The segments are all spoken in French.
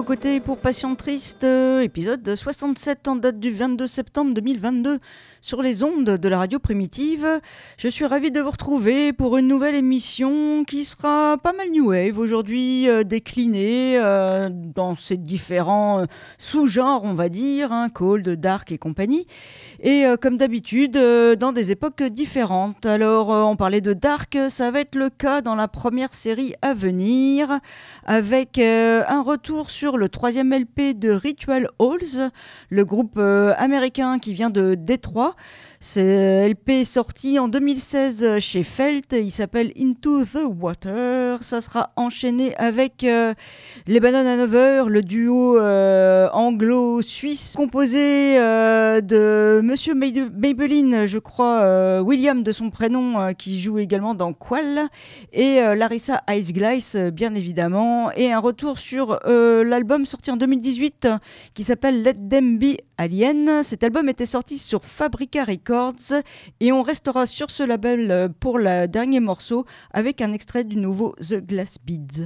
côté pour Patient Triste, épisode 67 en date du 22 septembre 2022 sur les ondes de la radio primitive. Je suis ravie de vous retrouver pour une nouvelle émission qui sera pas mal new wave aujourd'hui, déclinée dans ses différents sous-genres, on va dire, cold, dark et compagnie. Et comme d'habitude, dans des époques différentes. Alors, on parlait de dark, ça va être le cas dans la première série à venir, avec un retour sur le 3e LP de Ritual Halls, le groupe américain qui vient de Détroit. Ce LP est sorti en 2016 chez Felt, il s'appelle Into the Water. Ça sera enchaîné avec les Banana Hanover, le duo anglo-suisse composé de Monsieur Maybelline, je crois, William de son prénom, qui joue également dans Qual, et Larissa Ice-Glass, bien évidemment, et un retour sur l'album sorti en 2018 qui s'appelle Let Them Be Alien. Cet album était sorti sur Fabrica Records et on restera sur ce label pour le dernier morceau avec un extrait du nouveau The Glass Beads.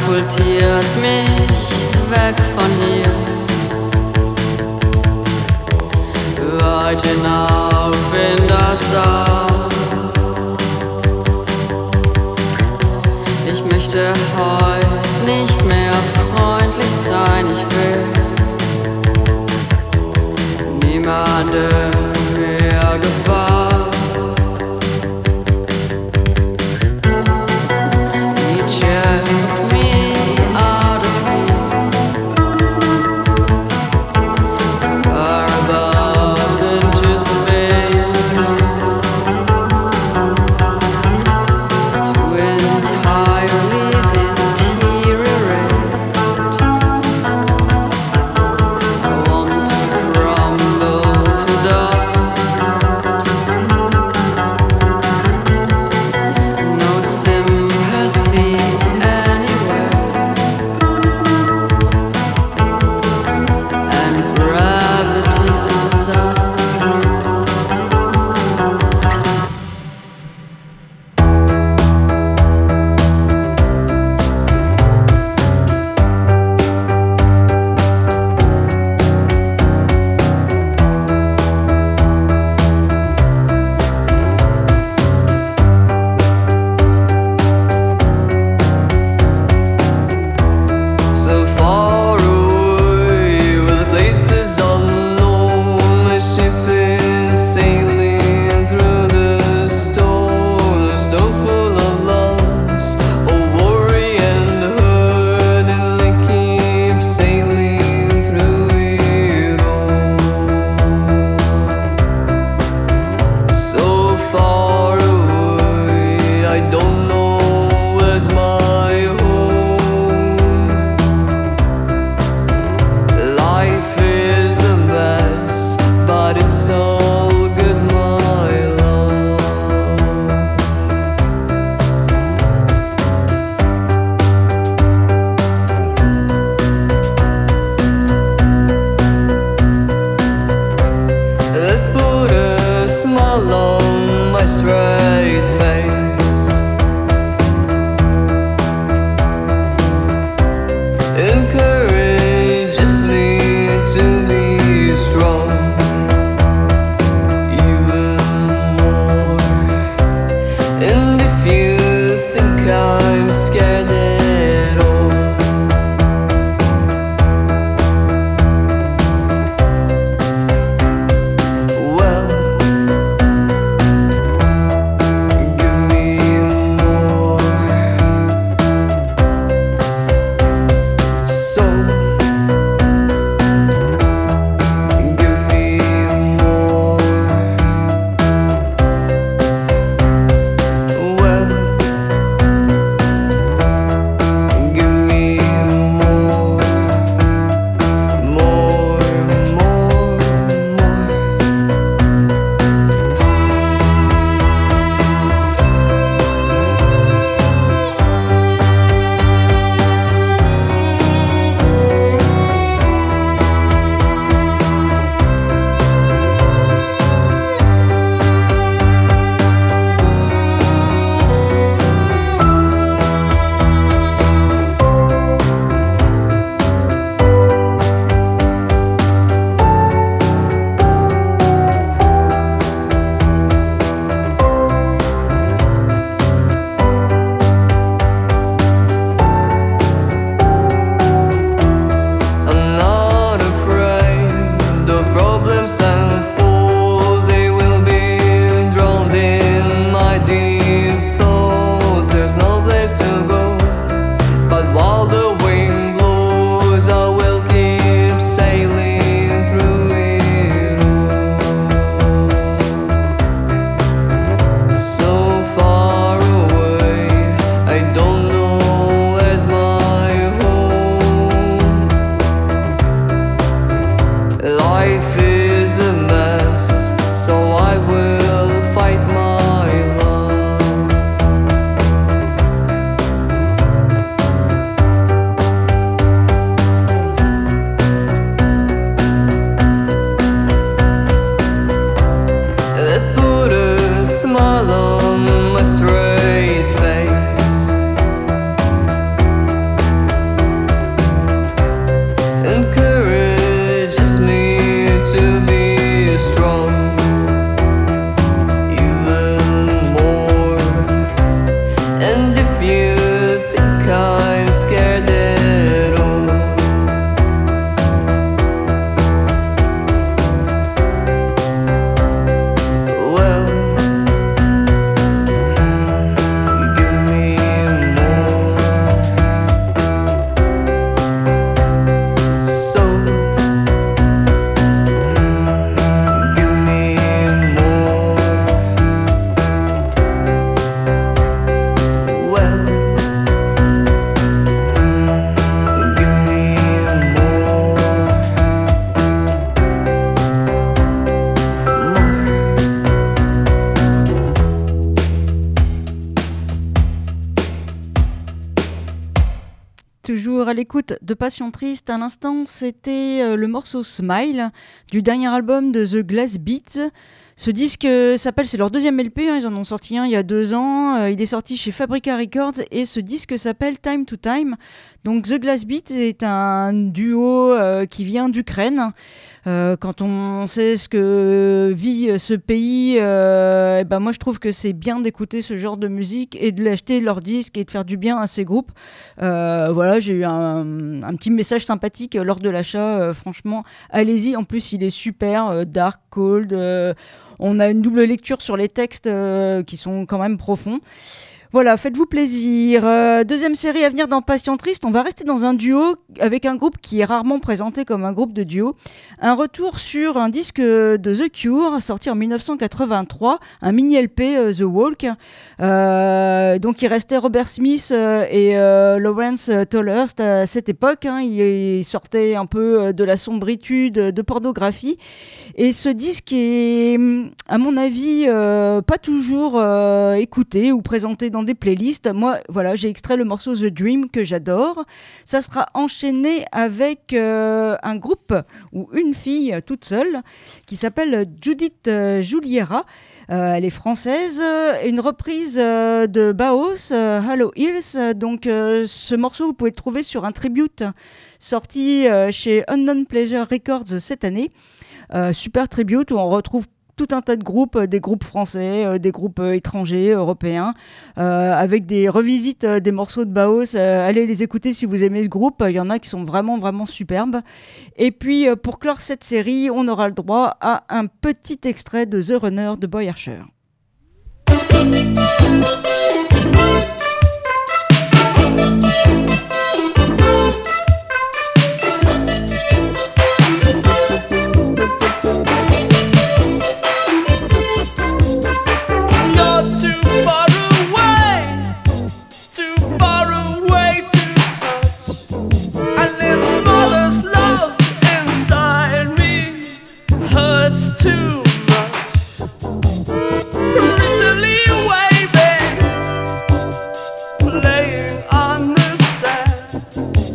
katapultiert mich weg von hier, weit hinauf in das All. Ich möchte heute nicht mehr freundlich sein, ich will niemandem mehr gefallen. Entirely detached. à l'écoute de Passion Triste. À l'instant, c'était le morceau Smile du dernier album de The Glass Beats. Ce disque s'appelle, c'est leur deuxième LP, ils en ont sorti un il y a 2 ans, il est sorti chez Fabrica Records et ce disque s'appelle Time to Time. Donc The Glass Beat est un duo qui vient d'Ukraine. Quand on sait ce que vit ce pays, moi je trouve que c'est bien d'écouter ce genre de musique et de l'acheter leur disque et de faire du bien à ces groupes. Voilà, j'ai eu un petit message sympathique lors de l'achat. Franchement, allez-y. En plus, il est super dark, cold. On a une double lecture sur les textes qui sont quand même profonds. Voilà, faites-vous plaisir. Deuxième série à venir dans Passion Triste. On va rester dans un duo avec un groupe qui est rarement présenté comme un groupe de duo. Un retour sur un disque de The Cure, sorti en 1983, un mini-LP The Walk. Donc il restait Robert Smith et Lawrence Tolhurst à cette époque. Ils sortaient un peu de la sombritude de pornographie. Et ce disque est, à mon avis, pas toujours écouté ou présenté dans des playlists. Moi, voilà, j'ai extrait le morceau The Dream que j'adore. Ça sera enchaîné avec un groupe ou une fille toute seule qui s'appelle Judith Juliera. Elle est française. Une reprise de Bauhaus, Hollow Hills. Donc, ce morceau, vous pouvez le trouver sur un tribute sorti chez Unknown Pleasure Records cette année. Super tribute où on retrouve tout un tas de groupes, des groupes français, des groupes étrangers, européens, avec des revisites des morceaux de Bauhaus. Allez les écouter si vous aimez ce groupe, il y en a qui sont vraiment, vraiment superbes. Et puis, pour clore cette série, on aura le droit à un petit extrait de The Runner de Boy Archer. Too much, literally waving, playing on the sand,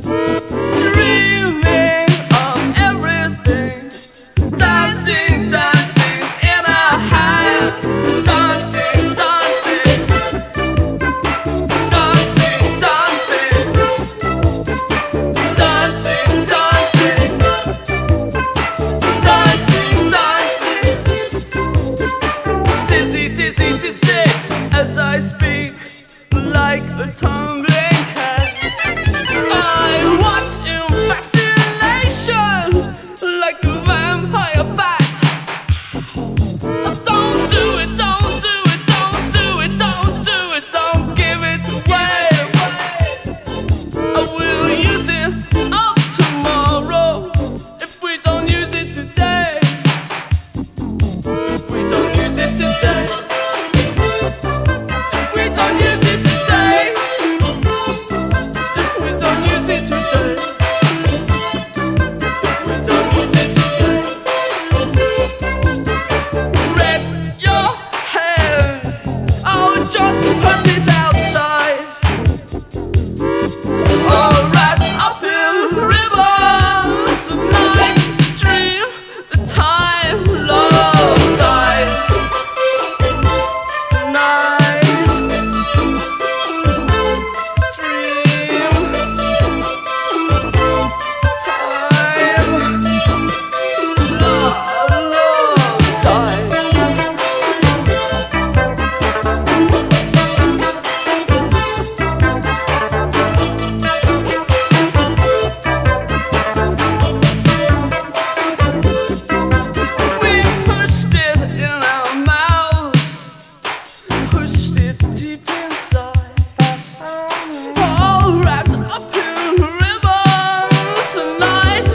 dreaming of everything, dancing, dancing in our hands, dancing, dancing, dancing, dancing, dancing, dancing, dancing. Dizzy, dizzy, as I speak, like a tumbling head. I watch in fascination, like a vampire bat. Don't do it, don't do it, don't do it, don't do it, don't give it away. I will use it up tomorrow if we don't use it today. If we don't use it today. All wrapped up in ribbons tonight.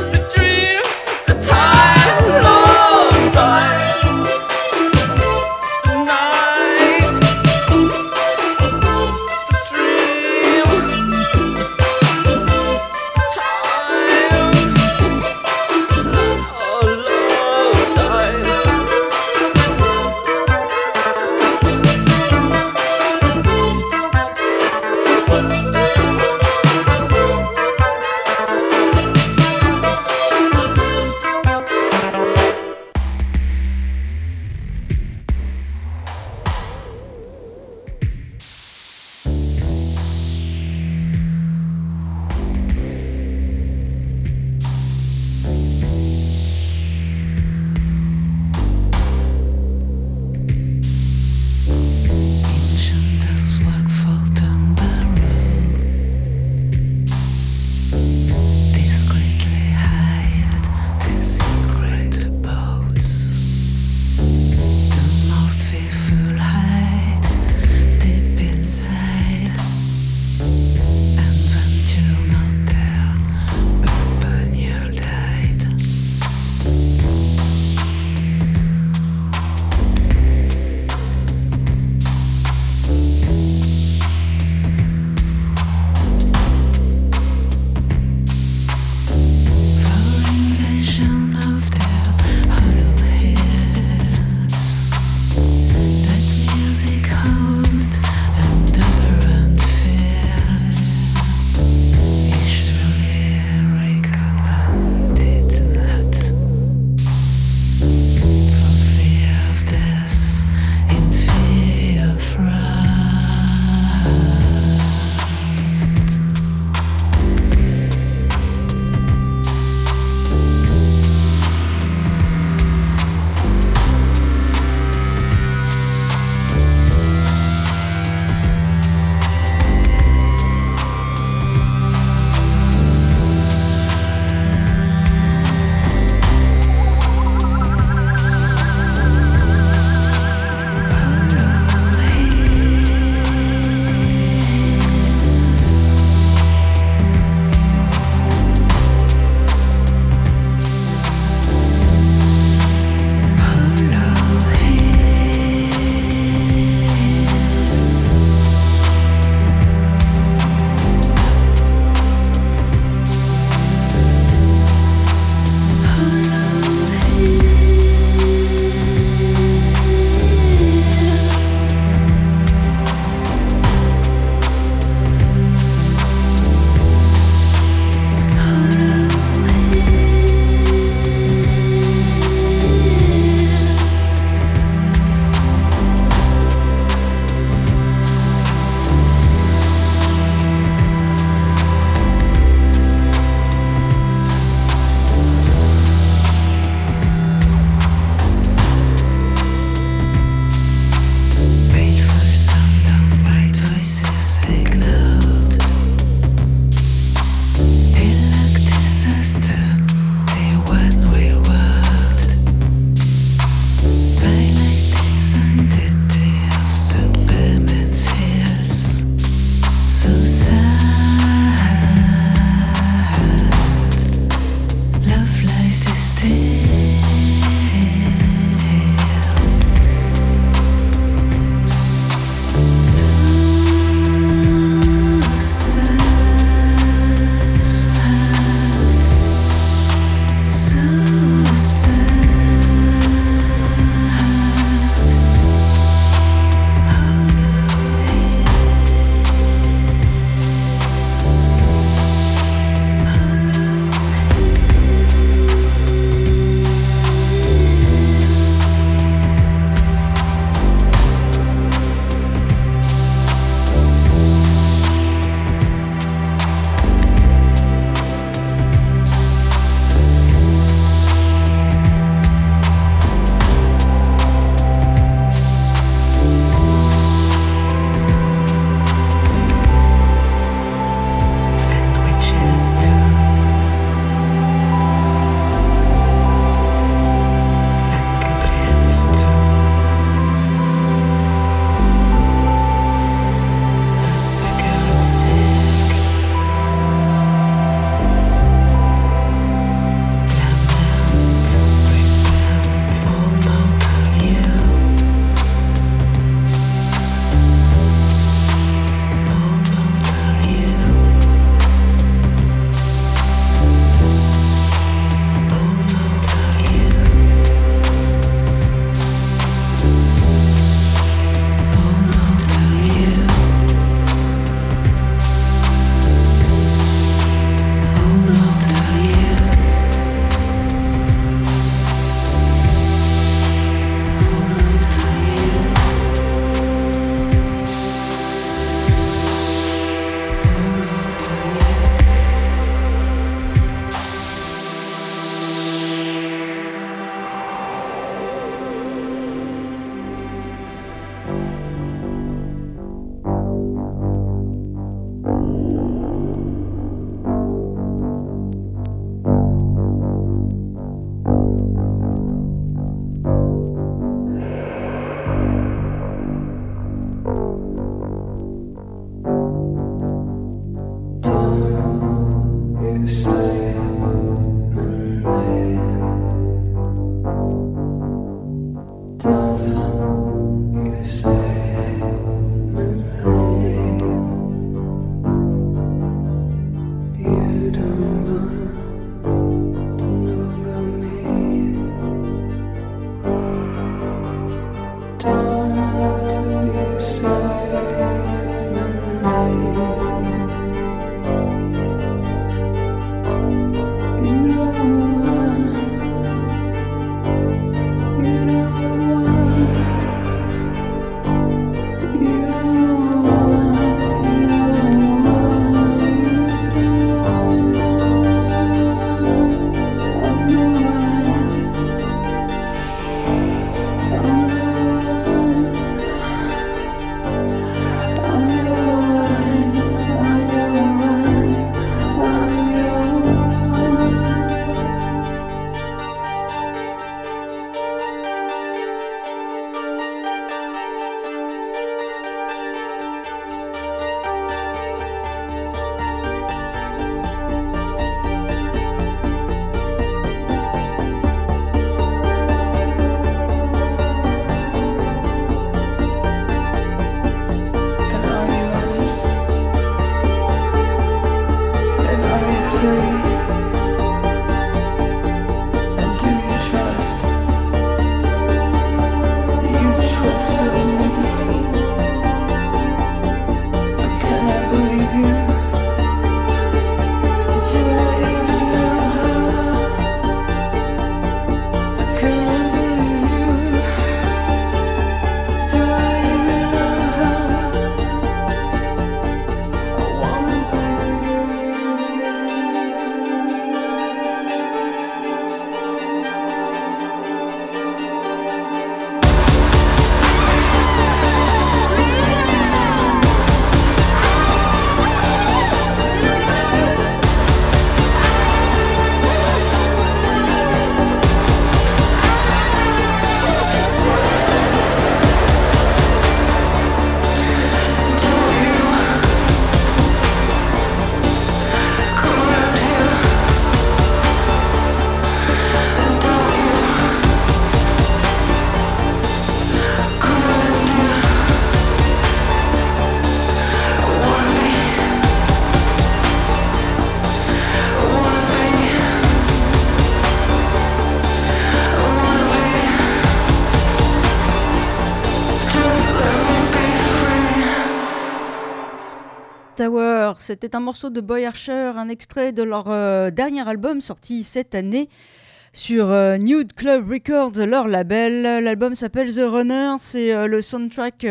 Tower, c'était un morceau de Boy Archer, un extrait de leur dernier album sorti cette année sur Nude Club Records, leur label. L'album s'appelle The Runner, c'est le soundtrack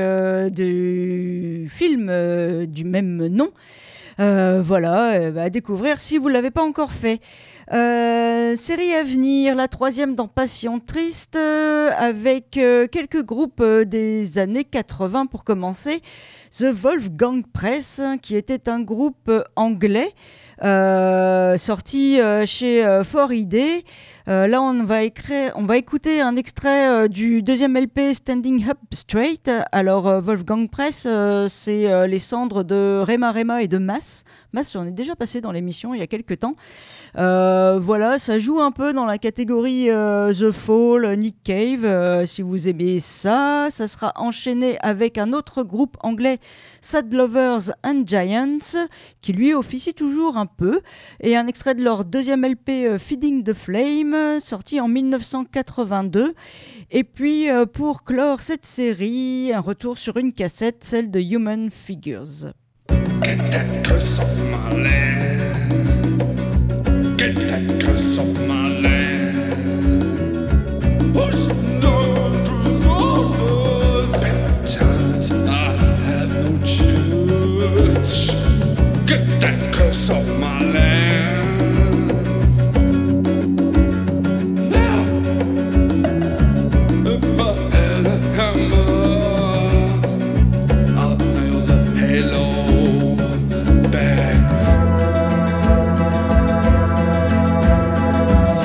du film du même nom. Voilà, à découvrir si vous ne l'avez pas encore fait. Série à venir, la 3e dans Passion Triste, avec quelques groupes des années 80 pour commencer. The Wolfgang Press, qui était un groupe anglais sorti chez 4ID. Là, on va écouter un extrait du deuxième LP Standing Up Straight. Alors, Wolfgang Press, c'est les cendres de Rema Rema et de Mass. Mass, on est déjà passé dans l'émission il y a quelques temps. Voilà, ça joue un peu dans la catégorie The Fall, Nick Cave. Si vous aimez ça, ça sera enchaîné avec un autre groupe anglais, Sad Lovers and Giants, qui lui officie toujours un peu. Et un extrait de leur deuxième LP Feeding the Flame, sorti en 1982. Et puis, pour clore cette série, un retour sur une cassette, celle de Human Figures. Get that curse off my land. Get that curse off my land. Who's done to us? Baptized, I have no church. Get that curse off my land. Now, if I had a hammer, I'd nail the halo back.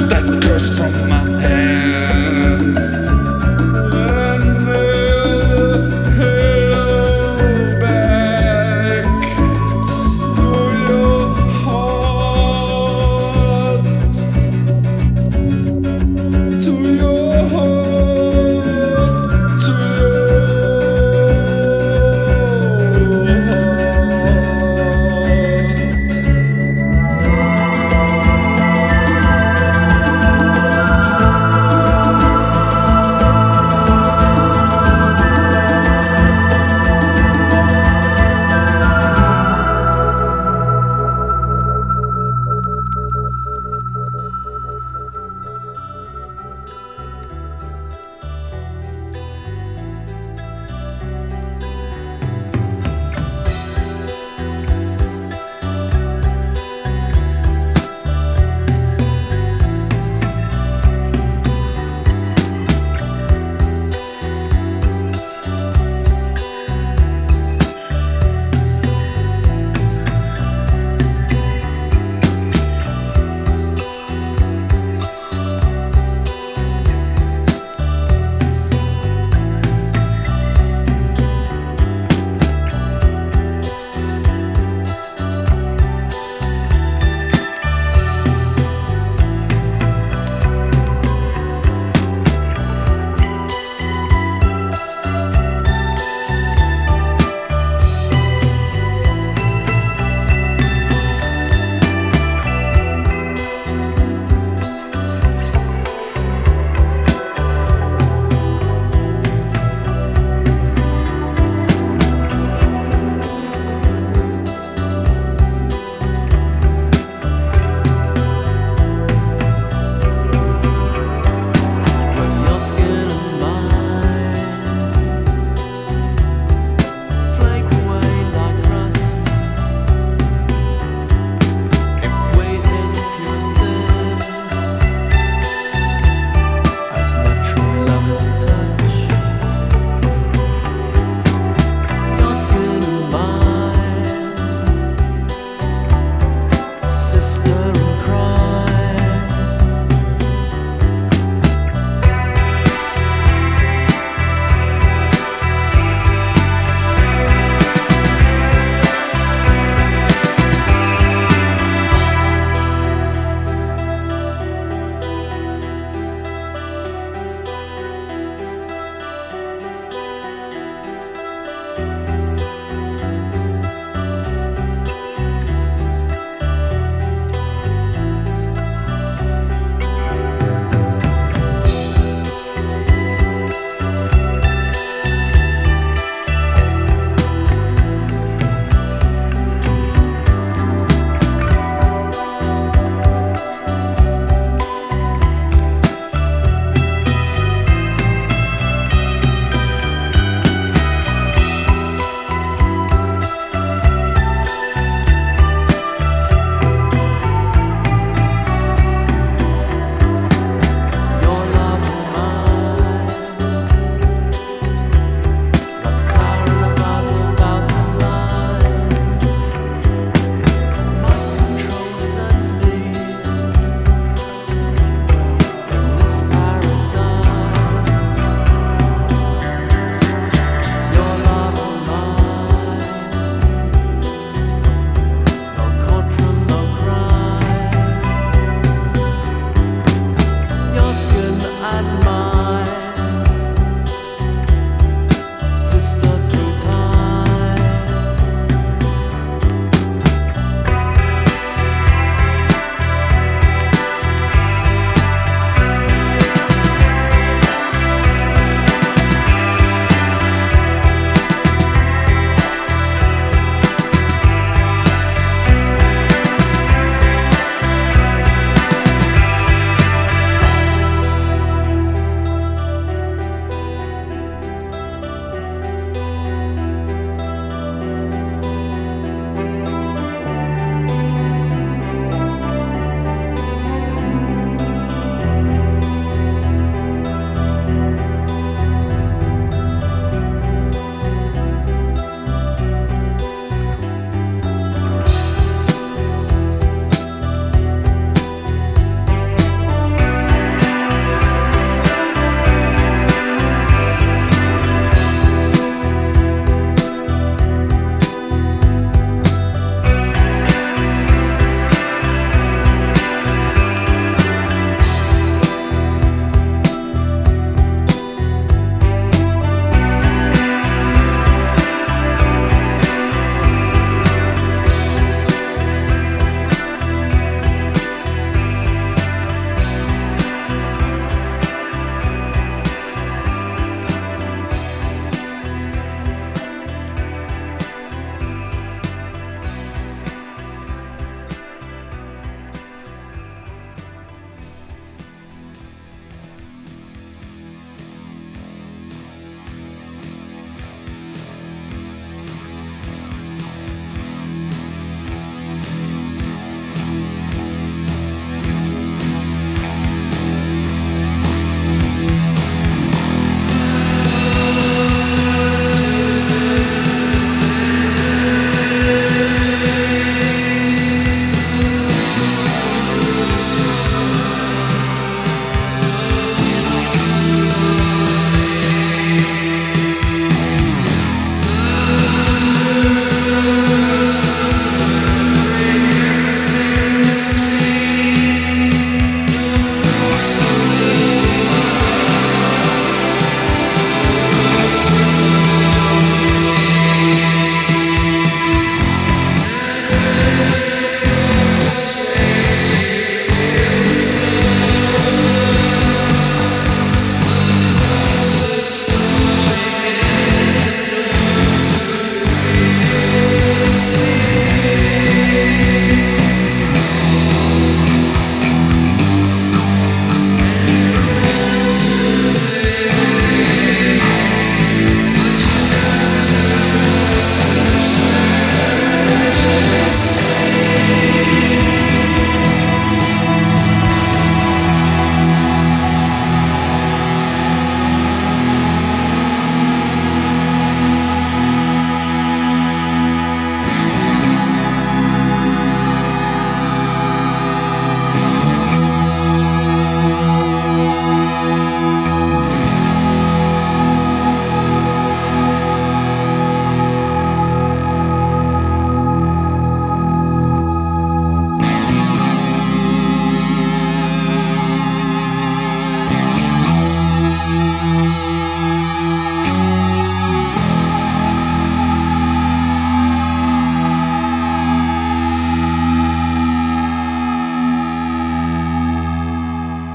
that curse from my hands. And held back to your heart, to your heart, to your heart.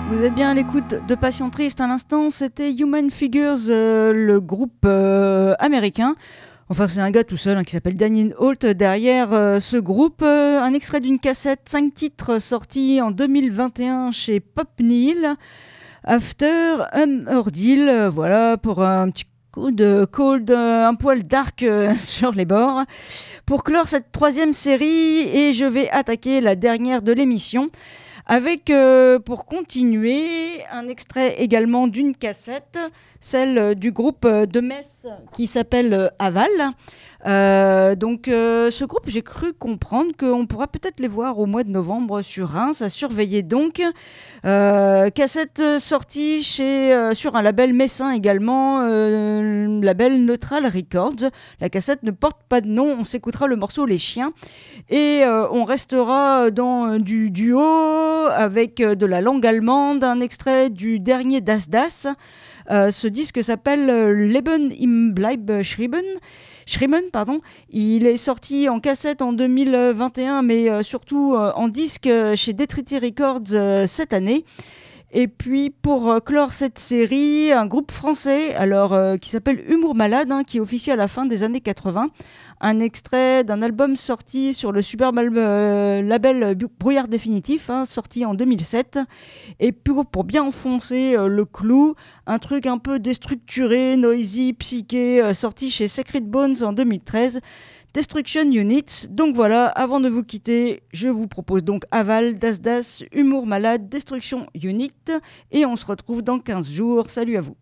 Vous êtes bien à l'écoute de Passion Triste. À l'instant, c'était Human Figures, le groupe américain. Enfin, c'est un gars tout seul qui s'appelle Danny Holt derrière ce groupe. Un extrait d'une cassette, 5 titres sortis en 2021 chez Pop Neal. After an Ordeal, voilà, pour un petit coup de cold, un poil dark sur les bords. Pour clore cette 3e série, et je vais attaquer la dernière de l'émission. Avec, pour continuer, un extrait également d'une cassette, celle du groupe de Metz qui s'appelle Aval. Ce groupe, j'ai cru comprendre qu'on pourra peut-être les voir au mois de novembre sur Reims, à surveiller donc. Cassette sortie sur un label messin également, label Neutral Records. La cassette ne porte pas de nom, on s'écoutera le morceau Les Chiens. Et on restera dans du duo avec de la langue allemande, un extrait du dernier Das Das. Ce disque s'appelle Leben im Bleib Schreiben. Il est sorti en cassette en 2021, mais surtout en disque chez Detriti Records cette année. Et puis pour clore cette série, un groupe français qui s'appelle Humour Malade, qui officie à la fin des années 80. Un extrait d'un album sorti sur le superbe label Brouillard Définitif, sorti en 2007. Et pour bien enfoncer le clou, un truc un peu déstructuré, noisy, psyché, sorti chez Sacred Bones en 2013. Destruction Units. Donc voilà, avant de vous quitter, je vous propose donc Aval, Das Das, Humour Malade, Destruction Unit. Et on se retrouve dans 15 jours. Salut à vous.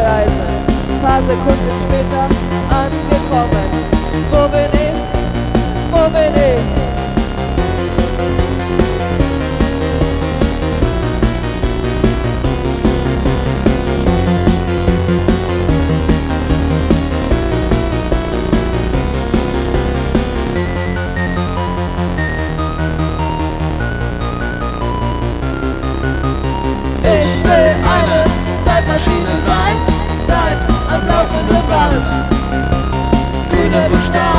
Reise. Paar Sekunden später angekommen. Wo bin ich? Wo bin ich? Ich will eine Zeitmaschine sein, Zeit am laufenden Band. Grüne Bestand.